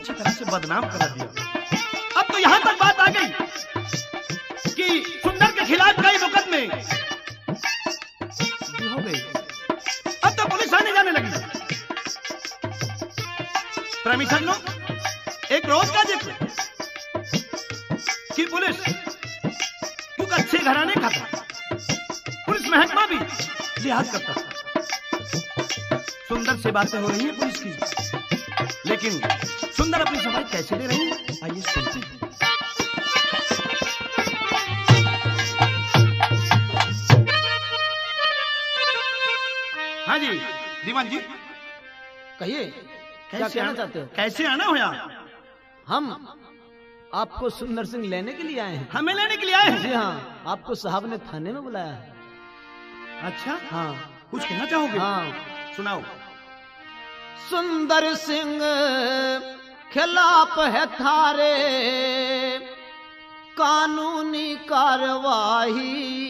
अच्छी तरह से बदनाम करा दिया। अब तो यहां तक बात आ गई कि सुंदर के खिलाफ कई मुकदमे भी हो गए। अब तो पुलिस आने जाने लगी। प्रेमी सज्जनों, एक रोज का जिक्र कि पुलिस क्योंकि अच्छे घराने का था, पुलिस महकमा भी लिहाज करता था। सुंदर से बातें हो रही है पुलिस की, लेकिन सुंदर अपनी सफाई कैसे दे रही है, आइए सुनते हैं। हाँ जी दीवान जी, कहिए क्या कहना चाहते हो? कैसे आना हो यहाँ? हम आपको सुंदर सिंह लेने के लिए आए हैं। हमें लेने के लिए आए हैं? जी हाँ, आपको साहब ने थाने में बुलाया है। अच्छा, हाँ, कुछ कहना चाहोगे? हाँ, सुनाओ। सुंदर सिंह खिलाफ है थारे कानूनी कार्रवाई।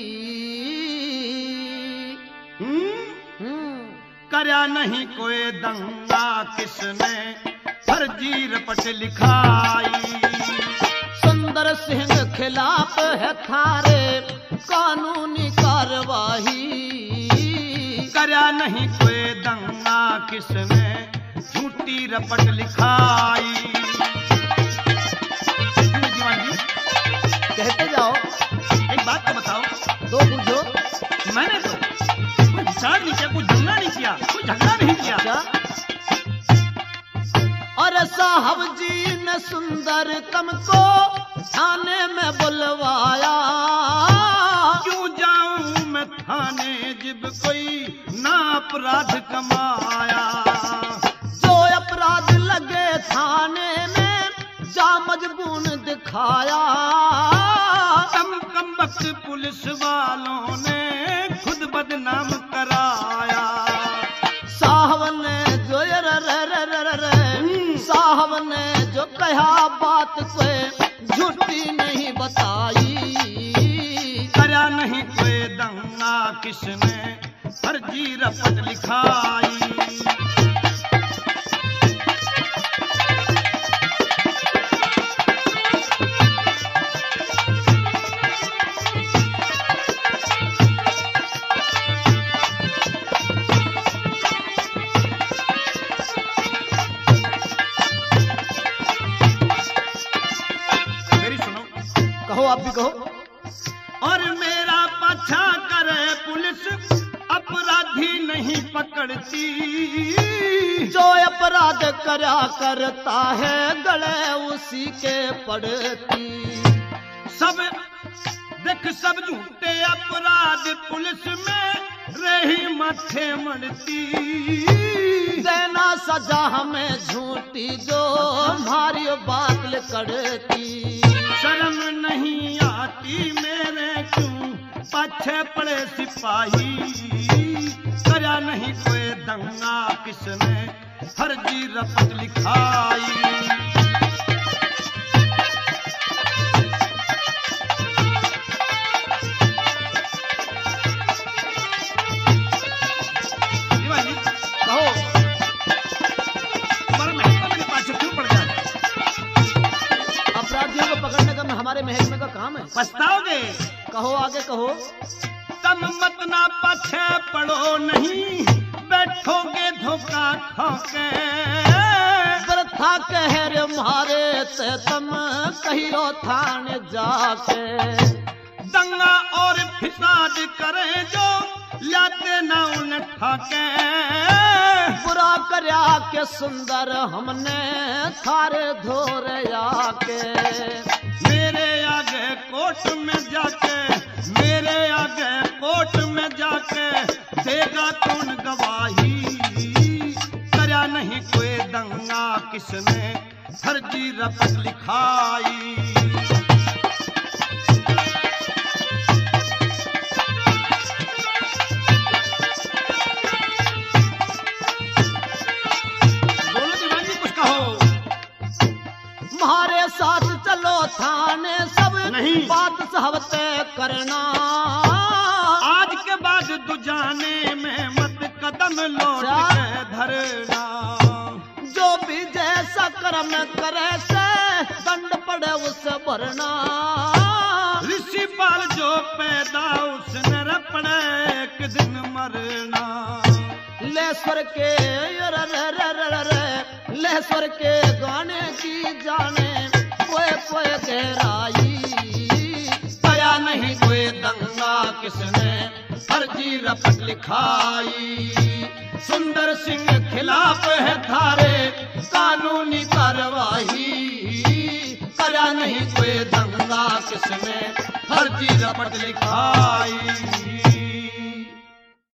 करया नहीं कोई दंगा, किसने फर्जी रपट लिखाई। सुंदर सिंह खिलाफ है थारे कानूनी कार्रवाई। करया नहीं कोई दंगा, किसने झूठी रपट लिखाई। दीवान जी कहते जाओ। एक बात तो बताओ। दो पूछो। मैंने तो कोई विचार नहीं किया, कोई दंगा नहीं किया, कोई झगड़ा नहीं किया। क्या? और साहब जी ने सुंदर तुमको थाने में बुलवाया। क्यों जाऊं मैं थाने जब कोई ना अपराध कमाया। जो अपराध लगे थाने में जा मजबून दिखाया। कम वक्त पुलिस वालों ने खुद बदनाम कराया। साहब ने जो साहब ने जो कहा बात कोई झूठी नहीं बताई। करया नहीं कोई दंगा, किसने फर्जी रपट लिखाई। आप भी कहो। और मेरा पीछा करे पुलिस, अपराधी नहीं पकड़ती। जो अपराध करा करता है गले उसी के पड़ती। सब देख सब झूठे अपराध पुलिस में रही माथे मड़ती। देना सजा हमें झूठी जो हमारी बात करती। शर्म नहीं आती मेरे क्यों पाछे पड़े सिपाही। करया नहीं कोई दंगा, किसने फर्जी रपट लिखाई। कहो तुम्हारा महकमा मेरे पाछे क्यों पड़ जाए? अपराधियों को पकड़ने का हमारे महकमे का काम है। पछताओगे? कहो आगे कहो। तम मत ना पाछे पड़ो नहीं, बैठोगे धोखा खाके। प्रथा कहर मारे ते तुम कहियो थाने जाके। दंगा और फिसाद करे जो लाते ना उन ठाके। बुरा करया के सुंदर हमने थारे धोरे आके। मेरे आगे कोर्ट में जाके, मेरे आगे कोर्ट में जाके देगा कौन गवाही। करया नहीं कोई दंगा, किसने फर्जी रपट लिखाई। हमारे साथ चलो थाने सब नहीं। बात सहवते करना। आज के बाद दुजाने में मत कदम लौट के धरना। जो भी जैसा कर्म करे से दंड पड़े उसे भरना। ऋषिपाल जो पैदा उसने रपड़े एक दिन मरना। ले स्वर के ले स्वर के गाने की जाने कोई कोई गहराई। पाया नहीं कोई दंगा किसने फर्जी रपट लिखाई। सुंदर सिंह खिलाफ है थारे कानूनी कार्रवाई। पाया नहीं कोई दंगा किसने फर्जी रपट लिखाई।